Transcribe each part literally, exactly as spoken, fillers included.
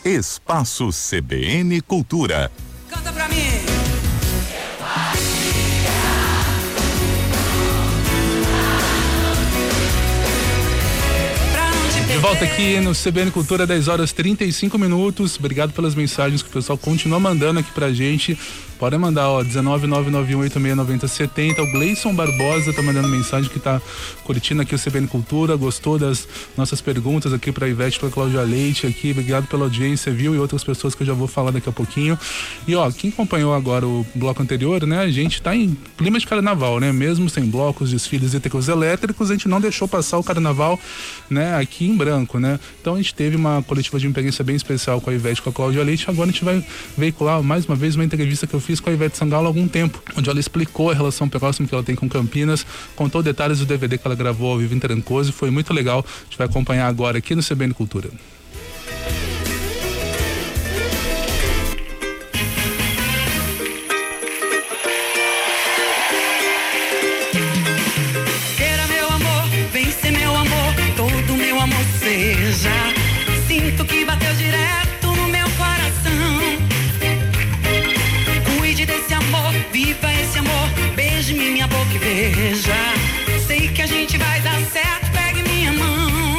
Espaço C B N Cultura. Canta pra mim. De volta aqui no C B N Cultura, dez horas trinta e cinco minutos. Obrigado pelas mensagens que o pessoal continua mandando aqui pra gente. Pode mandar, ó, dezenove nove nove um oito seis nove zero sete zero. O Gleison Barbosa tá mandando mensagem que tá curtindo aqui o C B N Cultura, gostou das nossas perguntas aqui pra Ivete, pra Cláudia Leite aqui. Obrigado pela audiência, viu? E outras pessoas que eu já vou falar daqui a pouquinho. E ó, quem acompanhou agora o bloco anterior, né? A gente tá em clima de carnaval, né? Mesmo sem blocos, desfiles e tecos elétricos, a gente não deixou passar o carnaval, né? Aqui em branco, né? Então a gente teve uma coletiva de imprensa bem especial com a Ivete e com a Cláudia Leite. Agora a gente vai veicular mais uma vez uma entrevista que eu fiz com a Ivete Sangalo há algum tempo, onde ela explicou a relação próxima que ela tem com Campinas, contou detalhes do D V D que ela gravou ao vivo em Trancoso, foi muito legal. A gente vai acompanhar agora aqui no C B N Cultura. Queira meu amor, vem ser meu amor, todo meu amor seja. Sinto que bateu direto no meu coração. Cuide desse amor, viva esse amor, beije minha boca e veja. Sei que a gente vai dar certo, pegue minha mão.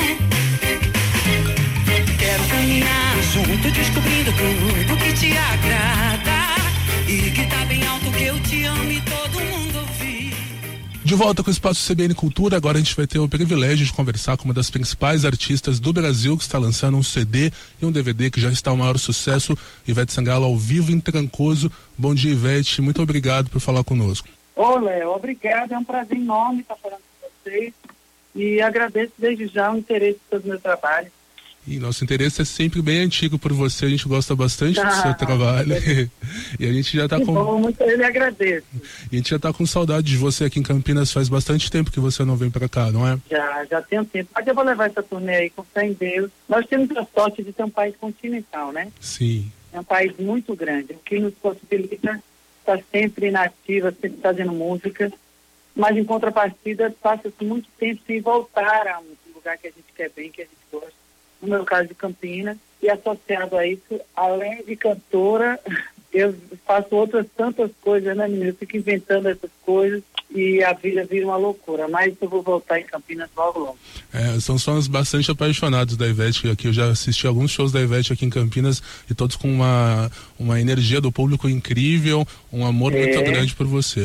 Quero caminhar junto, descobrindo tudo que te agrada. E gritar bem alto que eu te amo e todo mundo ouvir. De volta com o Espaço C B N Cultura, agora a gente vai ter o privilégio de conversar com uma das principais artistas do Brasil, que está lançando um C D e um D V D que já está o maior sucesso, Ivete Sangalo ao vivo em Trancoso. Bom dia, Ivete, muito obrigado por falar conosco. Ô, Léo, obrigado, é um prazer enorme estar falando com vocês e agradeço desde já o interesse pelo meu trabalho. E nosso interesse é sempre bem antigo por você, a gente gosta bastante Ah, do seu trabalho. E a gente já está com... Bom, muito eu lhe agradeço. E a gente já está com saudade de você aqui em Campinas, faz bastante tempo que você não vem para cá, não é? Já, já tem um tempo. Mas eu vou levar essa turnê aí com fé em Deus. Nós temos a sorte de ter um país continental, né? Sim. É um país muito grande, o que nos possibilita estar sempre inativa, sempre fazendo música, mas em contrapartida passa-se muito tempo sem voltar a um lugar que a gente quer bem, que a gente gosta. No meu caso de Campinas, e associado a isso, além de cantora, eu faço outras tantas coisas, né, menina? Eu fico inventando essas coisas e a vida vira uma loucura, mas eu vou voltar em Campinas logo logo. É, são fãs bastante apaixonados da Ivete aqui, eu já assisti alguns shows da Ivete aqui em Campinas e todos com uma, uma energia do público incrível, um amor É. muito grande por você.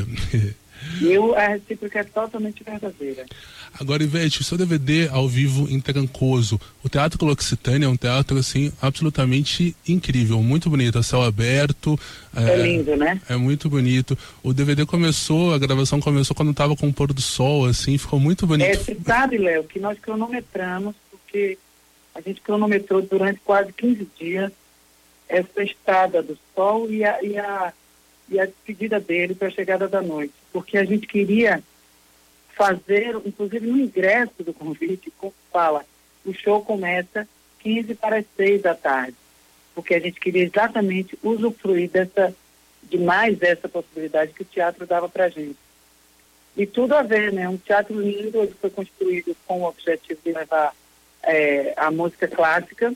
Eu, a recíproca é totalmente verdadeira. Agora, Ivete, o seu D V D ao vivo em Trancoso, o Teatro L'Occitânia é um teatro, assim, absolutamente incrível, muito bonito, a céu aberto. É, é lindo, né? É muito bonito. O D V D começou, a gravação começou quando estava com o pôr do sol, assim, ficou muito bonito. É, você sabe, Léo, que nós cronometramos, porque a gente cronometrou durante quase quinze dias essa estrada do sol e a, e a, e a despedida dele para a chegada da noite, porque a gente queria fazer, inclusive no ingresso do convite, como fala, o show começa quinze para as seis da tarde, porque a gente queria exatamente usufruir dessa, de mais essa possibilidade que o teatro dava para a gente. E tudo a ver, né? Um teatro lindo, ele foi construído com o objetivo de levar é, a música clássica,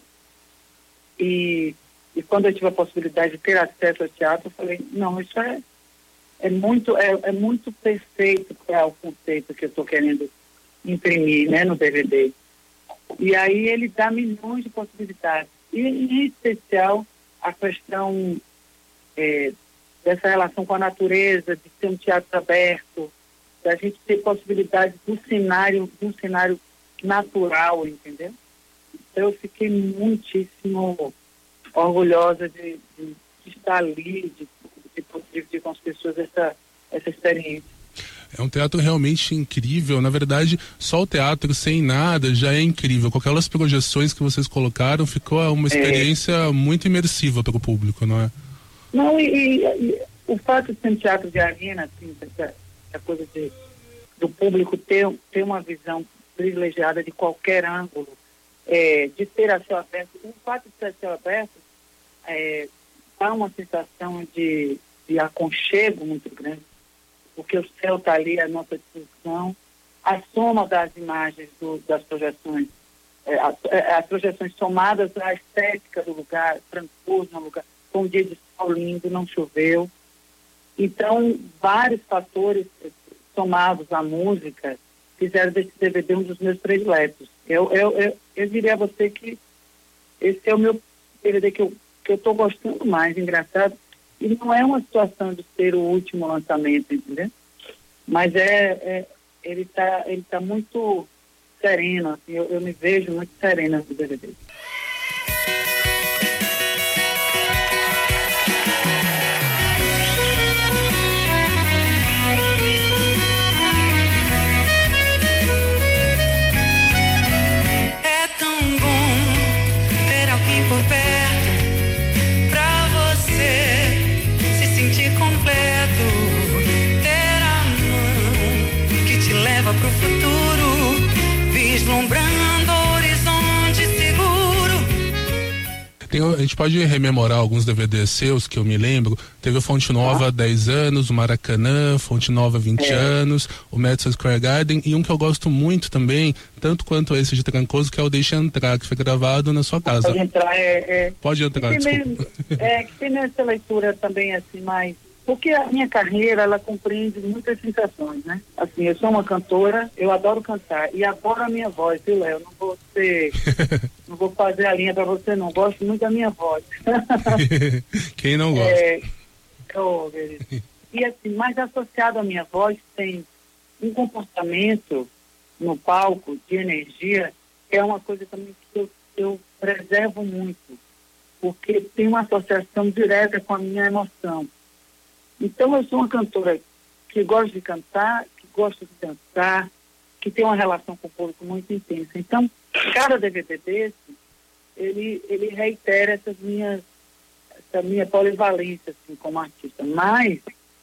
e, e quando eu tive a possibilidade de ter acesso ao teatro, eu falei, não, isso é É muito, é, é muito perfeito para o conceito que eu estou querendo imprimir, né, no D V D. E aí ele dá milhões de possibilidades. E em especial a questão é, dessa relação com a natureza, de ser um teatro aberto, da gente ter possibilidade do cenário, de um cenário natural, entendeu? Então eu fiquei muitíssimo orgulhosa de, de, de estar ali, de de poder dividir com as pessoas essa, essa experiência. É um teatro realmente incrível. Na verdade, só o teatro sem nada já é incrível. Com aquelas projeções que vocês colocaram, ficou uma experiência é. muito imersiva para o público, não é? Não, e, e, e o fato de ser um teatro de arena, assim, essa, essa coisa de, do público ter, ter uma visão privilegiada de qualquer ângulo, é, de ter a céu aberto, o fato de ser a céu aberto, é, dá uma sensação de, de aconchego muito grande, porque o céu está ali à nossa disposição, a soma das imagens do, das projeções é, as, é, as projeções somadas à estética do lugar, trancoso no lugar, com um dia de sol lindo, não choveu. Então, vários fatores somados à música fizeram desse D V D um dos meus prediletos. Eu, eu, eu, eu diria a você que esse é o meu D V D que eu que eu estou gostando mais, engraçado. E não é uma situação de ser o último lançamento, entendeu? Mas é, é ele está ele tá muito sereno, assim, eu, eu me vejo muito serena no D V D. É tão bom ter alguém por perto pra você se sentir completo, ter a mão que te leva pro futuro, vislumbrando horizonte seguro. Tem, a gente pode rememorar alguns D V Ds seus que eu me lembro. Teve a Fonte Nova ah. dez anos, o Maracanã, Fonte Nova vinte é. anos, o Madison Square Garden, e um que eu gosto muito também, tanto quanto esse de Trancoso, que é o Deixa Entrar, que foi gravado na sua casa. Pode entrar, é... é pode entrar, desculpa. Meio, é, que tem nessa leitura também, assim, mais... Porque a minha carreira, ela compreende muitas sensações, né? Assim, eu sou uma cantora, eu adoro cantar, e adoro a minha voz, viu, Léo? Não vou ser... não vou fazer a linha pra você, não. Gosto muito da minha voz. Quem não gosta? É, oh, e assim, mais associado à minha voz, tem um comportamento no palco de energia, que é uma coisa também que eu, eu preservo muito, porque tem uma associação direta com a minha emoção. Então, eu sou uma cantora que gosta de cantar, que gosta de dançar, que tem uma relação com o público muito intensa. Então, cada D V D desse, ele, ele reitera essas minhas, essa minha polivalência, assim, como artista. Mas,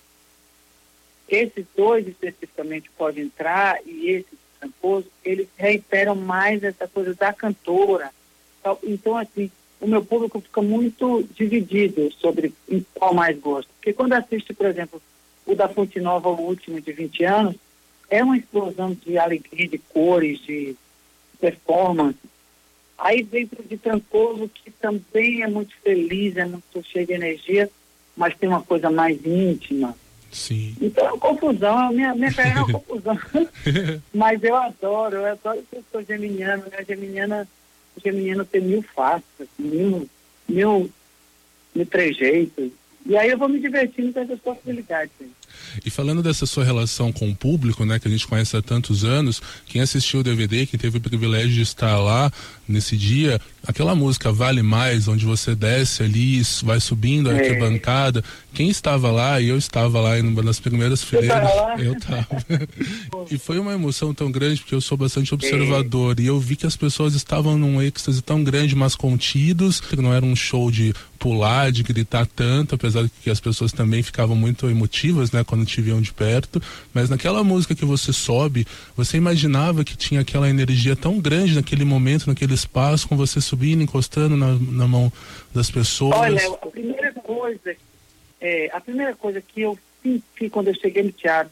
esses dois, especificamente, Pode Entrar, e esse Trancoso, eles reiteram mais essa coisa da cantora. Então, assim, o meu público fica muito dividido sobre em qual mais gosta. Porque quando assiste, por exemplo, o da Fonte Nova, o último de vinte anos, é uma explosão de alegria, de cores, de performance. Aí vem pro de Trancoso, que também é muito feliz, é muito cheio de energia, mas tem uma coisa mais íntima. Sim. Então é uma confusão, a minha, minha carreira é uma confusão. Mas eu adoro, eu adoro que eu sou geminiana, né? Geminiana Geminiano tem mil faces, mil, mil, mil trejeitos. E aí eu vou me divertindo com essas possibilidades. E falando dessa sua relação com o público, né, que a gente conhece há tantos anos, quem assistiu o D V D, quem teve o privilégio de estar lá nesse dia, aquela música Vale Mais, onde você desce ali, vai subindo a é. arquibancada, quem estava lá, e eu estava lá em uma das primeiras fileiras, eu estava. E foi uma emoção tão grande, porque eu sou bastante observador, é. e eu vi que as pessoas estavam num êxtase tão grande, mas contidos, não era um show de pular, de gritar tanto, apesar de que as pessoas também ficavam muito emotivas, né, quando te viam de perto, mas naquela música que você sobe, você imaginava que tinha aquela energia tão grande naquele momento, naquele espaço, com você subindo, encostando na, na mão das pessoas. Olha, a primeira coisa, é, a primeira coisa que eu senti quando eu cheguei no teatro,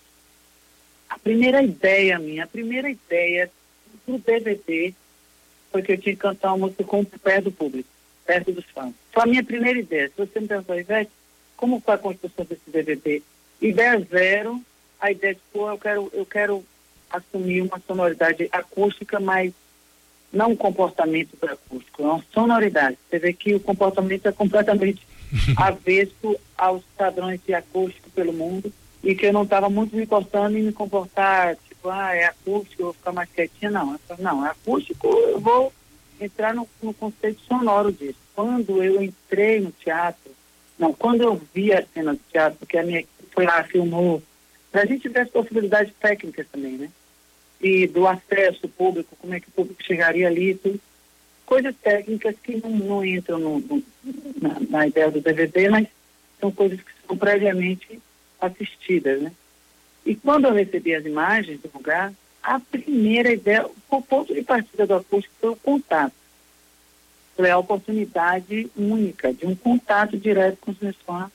a primeira ideia minha, a primeira ideia do D V D foi que eu tinha que cantar uma música com o pé do público, perto dos fãs. Foi a minha primeira ideia. Se você me perguntar, Ivete, como foi a construção desse D V D? Ideia zero, a ideia de, pô, eu quero, eu quero assumir uma sonoridade acústica, mas não um comportamento do acústico, é uma sonoridade. Você vê que o comportamento é completamente avesso aos padrões de acústico pelo mundo, e que eu não estava muito me encostando em me comportar, tipo, ah, é acústico, eu vou ficar mais quietinha, não. Eu, não, é acústico, eu vou entrar no, no conceito sonoro disso. Quando eu entrei no teatro, não, quando eu vi a cena do teatro, porque a minha equipe foi lá, filmou, a gente vê as possibilidades técnicas também, né? E do acesso público, como é que o público chegaria ali, tudo. Coisas técnicas que não, não entram no, no, na, na ideia do D V D, mas são coisas que são previamente assistidas, né? E quando eu recebi as imagens do lugar, a primeira ideia, o ponto de partida do acústico foi o contato. Foi a oportunidade única de um contato direto com os meus fãs.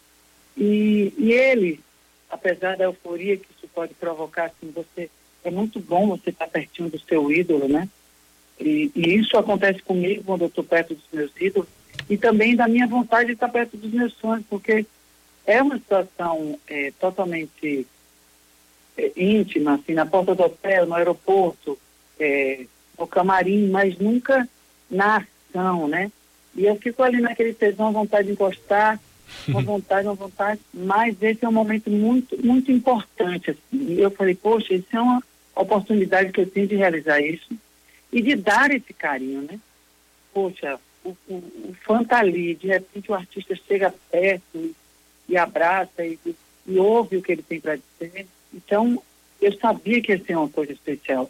E, e ele, apesar da euforia que isso pode provocar, assim, você, é muito bom você estar pertinho do seu ídolo, né? E, e isso acontece comigo quando eu estou perto dos meus ídolos e também da minha vontade de estar perto dos meus sonhos, porque é uma situação é, totalmente é, íntima, assim, na porta do hotel, no aeroporto, é, no camarim, mas nunca na ação, né? E eu fico ali naquele tesão, vontade de encostar, uma vontade, uma vontade, mas esse é um momento muito, muito importante, assim. E eu falei, poxa, isso é uma oportunidade que eu tenho de realizar isso e de dar esse carinho, né? Poxa, o, o, o fã tá ali, de repente o artista chega perto e, e abraça e, e ouve o que ele tem para dizer. Então, eu sabia que ia ser uma coisa especial.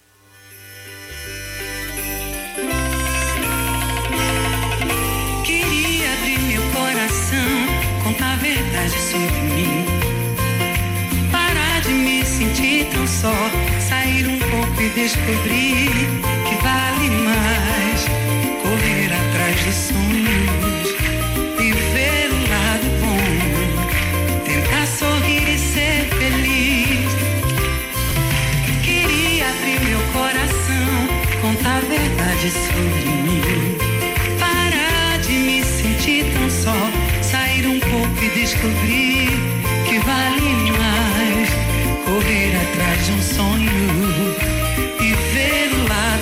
Queria abrir meu coração, contar a verdade sobre mim, parar de me sentir tão só, sair um pouco e descobrir que vale mais correr atrás dos sonhos e ver o lado bom, tentar sorrir e ser feliz. Queria abrir meu coração, contar a verdade sobre mim, parar de me sentir tão só, sair um pouco e descobrir que vale mais correr atrás de um sonho e ver o lado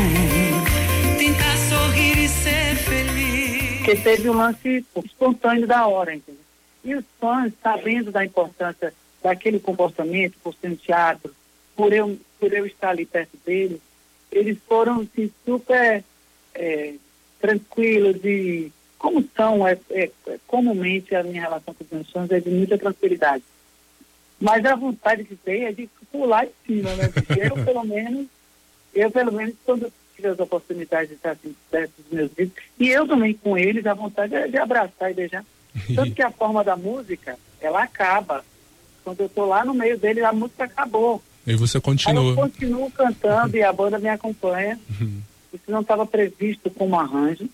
bom, tentar sorrir e ser feliz. Porque teve um lance espontâneo da hora, entendeu? E os fãs, sabendo da importância daquele comportamento, por ser um teatro, por eu, por eu estar ali perto deles, eles foram assim, super é, tranquilos e como são, é, é, comumente a minha relação com os meus fãs é de muita tranquilidade. Mas a vontade que tem é de pular em cima, né? Porque eu, pelo menos, eu, pelo menos, quando eu tive as oportunidades de estar assim, perto dos meus filhos, e eu também com eles, a vontade é de abraçar e beijar. Tanto que a forma da música, ela acaba. Quando eu estou lá no meio dele, a música acabou. E você continua. Aí eu continuo cantando e a banda me acompanha. Isso não estava previsto como arranjo,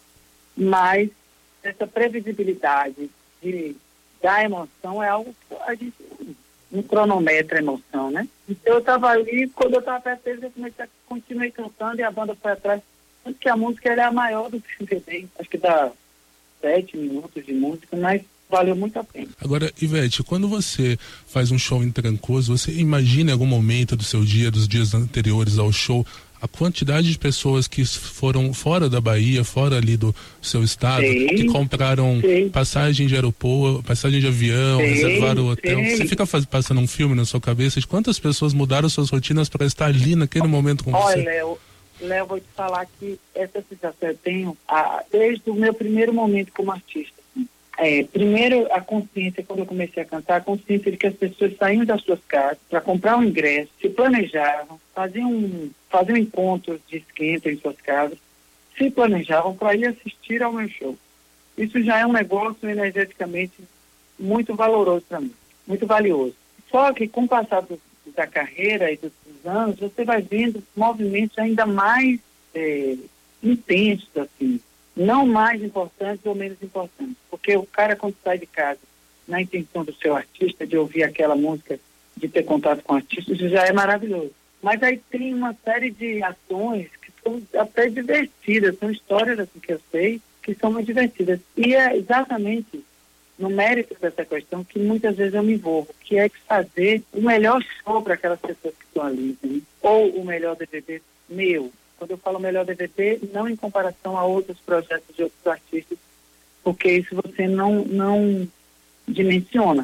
mas essa previsibilidade de da emoção é algo que a gente não cronometra a emoção, né? Então eu estava ali, quando eu estava perto deles, eu comecei a, continuei cantando e a banda foi atrás. Tanto que a música ela é a maior do C D, acho que dá sete minutos de música, mas valeu muito a pena. Agora, Ivete, quando você faz um show em Trancoso, você imagina em algum momento do seu dia, dos dias anteriores ao show, a quantidade de pessoas que foram fora da Bahia, fora ali do seu estado, sim, que compraram sim. passagem de aeroporto, passagem de avião, sim, reservaram o hotel. Sim. Você fica faz, passando um filme na sua cabeça de quantas pessoas mudaram suas rotinas para estar ali naquele momento com Olha, você? Olha, Léo, Léo, vou te falar que essa sensação eu tenho ah, desde o meu primeiro momento como artista. É, primeiro, a consciência, quando eu comecei a cantar, a consciência de que as pessoas saíam das suas casas para comprar um ingresso, se planejavam, faziam um, faziam encontros de esquenta em suas casas, se planejavam para ir assistir ao meu show. Isso já é um negócio energeticamente muito valoroso para mim, muito valioso. Só que com o passar do, da carreira e dos, dos anos, você vai vendo movimentos ainda mais é, intensos, assim, não mais importantes ou menos importantes, porque o cara quando sai de casa na intenção do seu artista, de ouvir aquela música, de ter contato com o artista, isso já é maravilhoso. Mas aí tem uma série de ações que são até divertidas, são histórias assim que eu sei que são muito divertidas. E é exatamente no mérito dessa questão que muitas vezes eu me envolvo, que é fazer o melhor show para aquelas pessoas que estão ali, né? Ou o melhor D V D meu. Quando eu falo melhor D V D, não em comparação a outros projetos de outros artistas, porque isso você não, não dimensiona.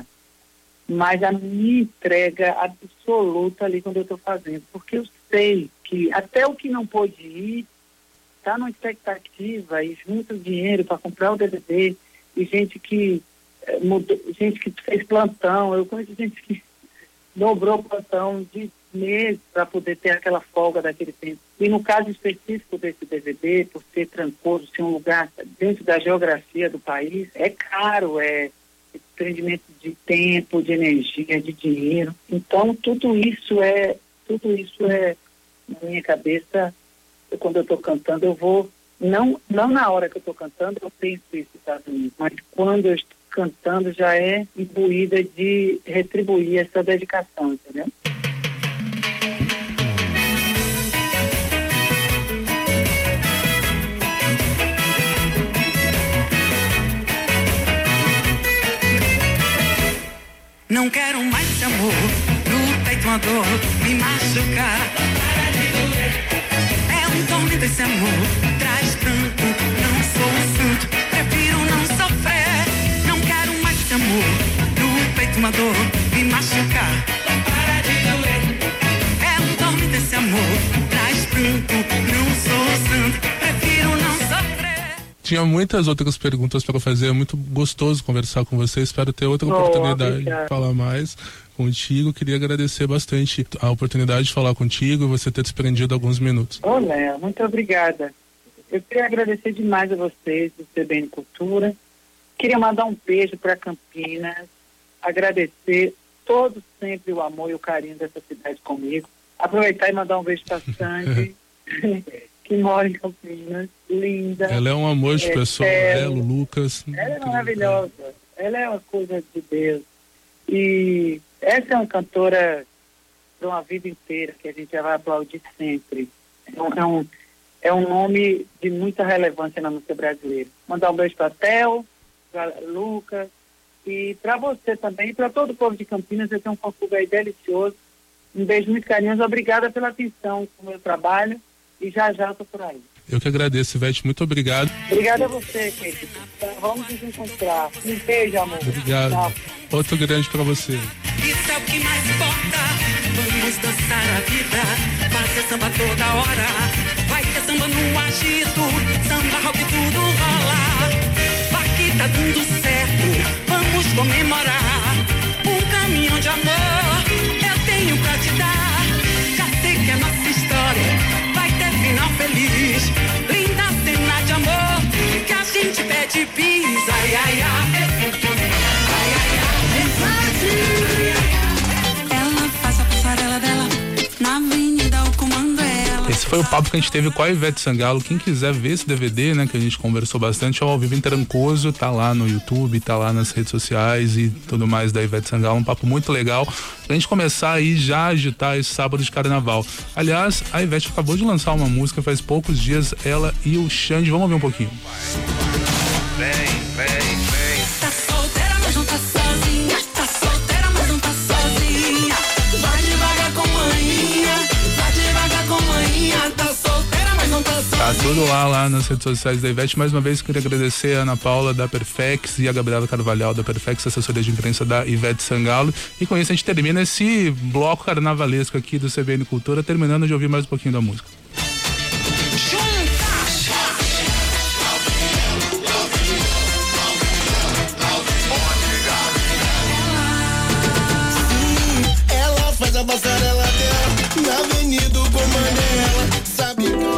Mas a minha entrega absoluta ali quando eu estou fazendo, porque eu sei que até o que não pôde ir está numa expectativa e junta o dinheiro para comprar o D V D, e gente que eh, mudou, gente que fez plantão, eu conheço gente que dobrou plantão de meses para poder ter aquela folga daquele tempo. E no caso específico desse D V D, por ser Trancoso, ser um lugar dentro da geografia do país, é caro, é desprendimento de tempo, de energia, de dinheiro. Então tudo isso é, tudo isso é na minha cabeça. Eu, quando eu estou cantando, eu vou, não, não na hora que eu estou cantando, eu penso isso, sabe? Mas quando eu estou cantando já é imbuída de retribuir essa dedicação, entendeu? Não quero mais esse amor, no peito uma dor, me machucar. É um tormento esse amor, traz tanto, não sou um santo, prefiro não sofrer. Não quero mais esse amor, no peito uma dor, me machucar. É um tormento esse amor, traz tanto, não sou um santo, prefiro não sofrer. Tinha muitas outras perguntas para fazer, é muito gostoso conversar com você, espero ter outra Oh, oportunidade obrigada. de falar mais contigo. Queria agradecer bastante a oportunidade de falar contigo e você ter desprendido alguns minutos. Ô, Léo, muito obrigada. Eu queria agradecer demais a vocês do C B N Cultura. Queria mandar um beijo para Campinas, agradecer todo sempre o amor e o carinho dessa cidade comigo. Aproveitar e mandar um beijo para Sandy, que mora em Campinas, linda. Ela é um amor de É, pessoa, é, Belo, Lucas. Ela é maravilhosa, ela é uma coisa de Deus. E essa é uma cantora de uma vida inteira que a gente vai aplaudir sempre. É um, é um, é um nome de muita relevância na música brasileira. Mandar um beijo para Theo, para Lucas e para você também, e para todo o povo de Campinas. Você tem um fã-clube aí delicioso. Um beijo muito carinhoso. Obrigada pela atenção com o meu trabalho e já já eu tô por aí. Eu que agradeço, Ivete, muito obrigado. Obrigada a você, querido. Então, vamos nos encontrar. Um beijo, amor. Obrigado. Tchau. Outro grande para você. Isso é o que mais importa. Vamos dançar a vida, fazer samba toda hora. Vai ter samba no agito, samba rock tudo rola. Aqui tá dando certo, vamos comemorar. Um caminhão de amor eu tenho pra te dar. Já sei que a nossa história vai ter final feliz. Linda cena de amor que a gente pede bis. Ai, ai, ai. Ai, ai, ai. Ela faz a passarela dela na avenida, o comando é ela. Esse foi o papo que a gente teve com a Ivete Sangalo. Quem quiser ver esse D V D, né, que a gente conversou bastante, é o Ao Vivo em Trancoso, tá lá no YouTube, tá lá nas redes sociais e tudo mais da Ivete Sangalo. Um papo muito legal pra gente começar aí já a agitar esse sábado de carnaval. Aliás, a Ivete acabou de lançar uma música faz poucos dias, ela e o Xande. Vamos ouvir um pouquinho. Vem, vem, vem. Tá solteira, mas não tá sozinha. Tá solteira, mas não tá sozinha. Vai devagar com manhinha. Vai devagar com manhinha. Tá solteira, mas não tá sozinha. Tá tudo lá, lá nas redes sociais da Ivete. Mais uma vez, queria agradecer a Ana Paula da Perfex e a Gabriela Carvalhal da Perfex, assessoria de imprensa da Ivete Sangalo. E com isso a gente termina esse bloco carnavalesco aqui do C B N Cultura, terminando de ouvir mais um pouquinho da música. Ela faz a passarela dela na avenida com Manela. Sabe